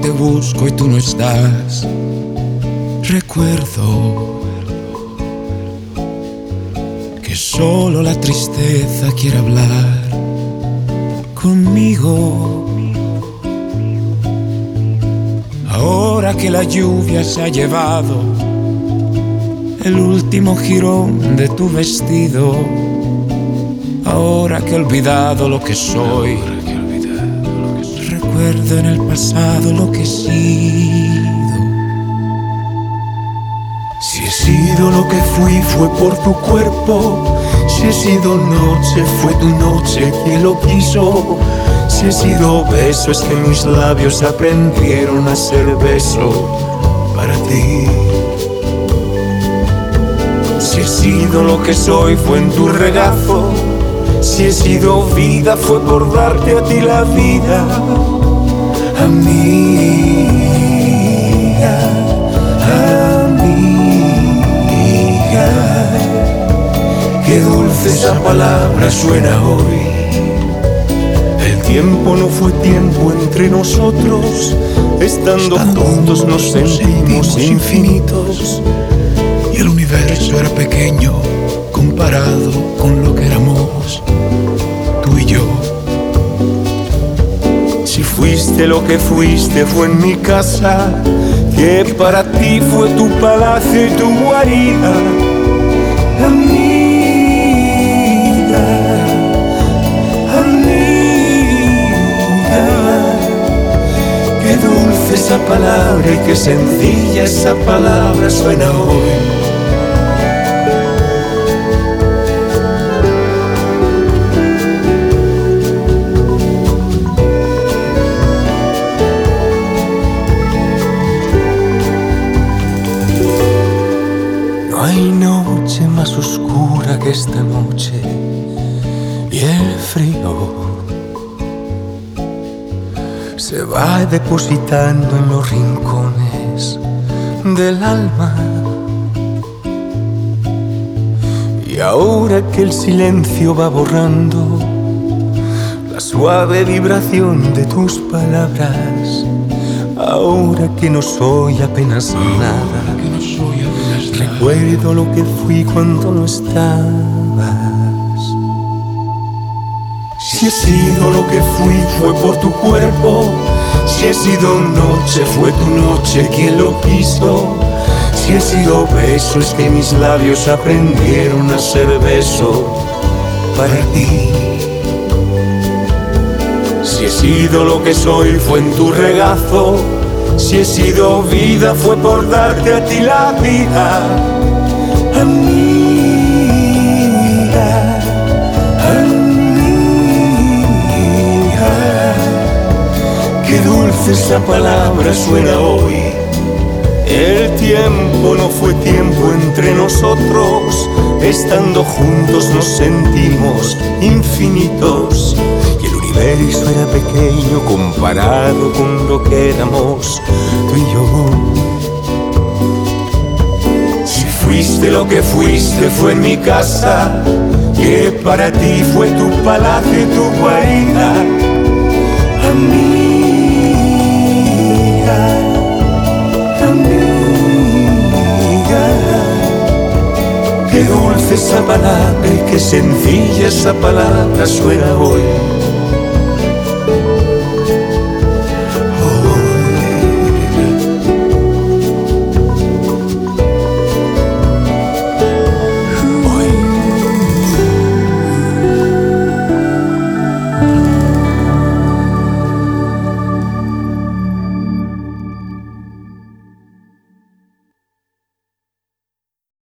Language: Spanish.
te busco y tú no estás. Recuerdo que solo la tristeza quiere hablar conmigo. Ahora que la lluvia se ha llevado el último jirón de tu vestido, ahora que he olvidado lo que soy, recuerdo en el pasado lo que he sido. Si he sido lo que fui fue por tu cuerpo, si he sido noche fue tu noche quien lo quiso, si he sido beso es que mis labios aprendieron a ser beso para ti. Si he sido lo que soy fue en tu regazo, si he sido vida fue por darte a ti la vida. Amiga, amiga, qué dulce esa palabra suena hoy. El tiempo no fue tiempo entre nosotros, estando juntos nos sentimos infinitos. Y el universo era pequeño comparado con lo que éramos tú y yo. Si fuiste lo que fuiste fue en mi casa, que para ti fue tu palacio y tu guarida. Amiga, amiga, qué dulce esa palabra y qué sencilla esa palabra suena hoy. No hay noche más oscura que esta noche y el frío se va depositando en los rincones del alma. Y ahora que el silencio va borrando la suave vibración de tus palabras, ahora que no soy apenas nada, recuerdo lo que fui cuando no estabas. Si he sido lo que fui fue por tu cuerpo, si he sido noche fue tu noche quien lo quiso, si he sido beso es que mis labios aprendieron a ser beso para ti. Si he sido lo que soy fue en tu regazo, si he sido vida fue por darte a ti la vida. Amiga, amiga, qué dulce esa palabra suena hoy. El tiempo no fue tiempo entre nosotros, estando juntos nos sentimos infinitos. Y el universo era pequeño comparado con lo que éramos tú y yo. Si fuiste lo que fuiste fue en mi casa, que para ti fue tu palacio y tu guarida. Amiga, amiga, qué dulce esa palabra y qué sencilla esa palabra suena hoy.